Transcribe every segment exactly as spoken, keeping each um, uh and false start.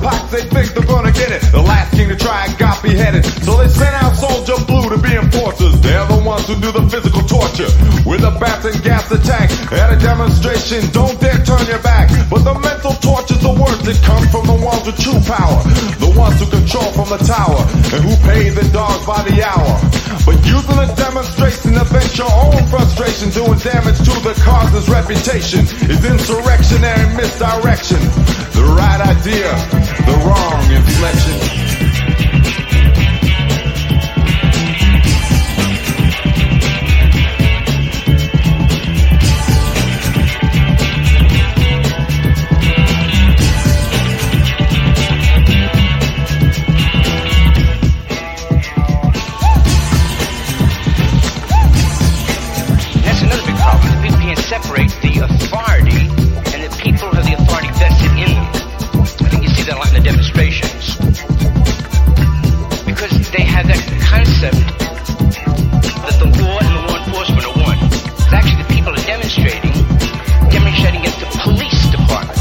pox, they think they're gonna get it. The last king to try it got beheaded. So they sent out Soldier Blue to be enforcers. They're the ones who do the physical torture with a bats and gas attack. At a demonstration, don't dare turn your back. But the mental torture's the worst. It comes from the ones with true power, the ones who control from the tower, and who pay the dogs by the hour. But using a demonstration to vent your own frustration, doing damage to the cause's reputation, is insurrectionary misdirection. The right idea, the wrong inflection. Separate the authority and the people who have the authority vested in them. I think you see that a lot in the demonstrations. Because they have that concept that the law and the law enforcement are one. It's actually the people are demonstrating, demonstrating against the police department.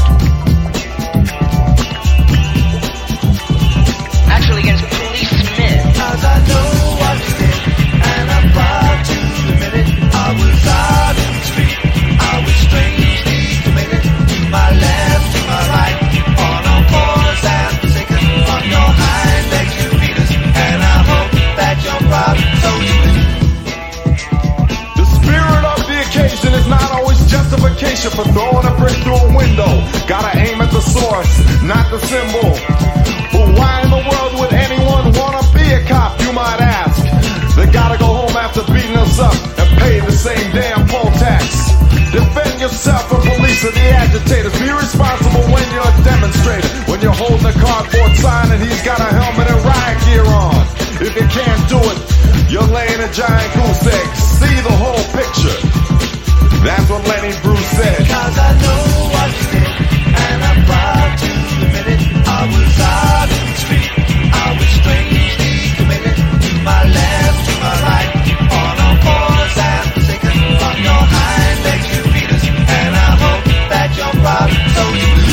Actually against policemen. Cause I know what you did, and I'm proud to admit it. I was out in the street. I was strangely committed to my left, to my right, on all fours and forsaken, on your hind legs you beat us, and I hope that you're proud, so you do. The spirit of the occasion is not always justification for throwing a brick through a window. Gotta aim at the source, not the symbol. But why in the world would anyone wanna be a cop, you might ask? They gotta go home after beating us up and pay the same damn poll tax. Defend yourself from police or the agitators. Be responsible when you're a demonstrator. When you're holding a cardboard sign and he's got a helmet and riot gear on. If you can't do it, you're laying a giant goose egg. See the whole picture. That's what Lenny Bruce said. Cause I know what you did, and I'm proud to admit it. I was out in the street. I was strangely committed to my left, to my right, on all fours and forsaken, on your hind legs you beat us, and I hope that you're proud, so you do.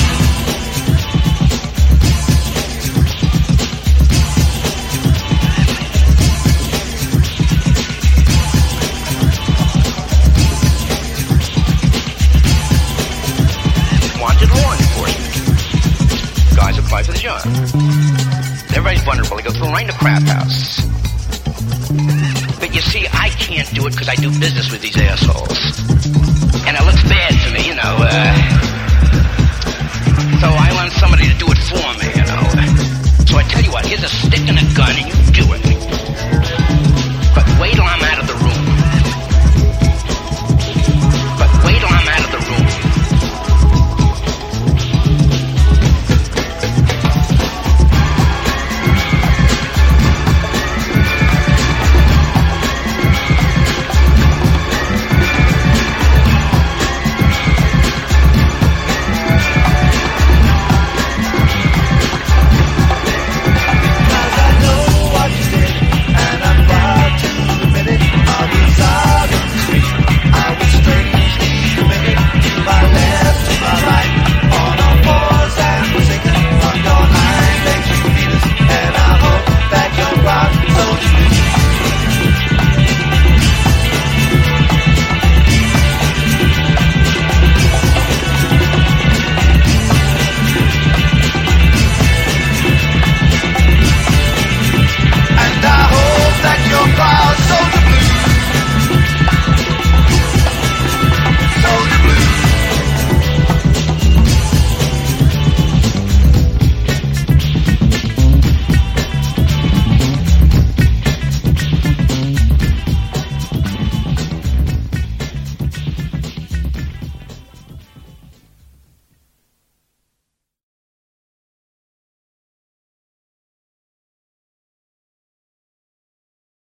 Wanted law enforcement. Guys apply for the job. Everybody's vulnerable. They go through right in the crap house. But you see, I can't do it because I do business with these assholes. And it looks bad to me, you know. Uh, so I want somebody to do it for me, you know. So I tell you what, here's a stick and a gun, and you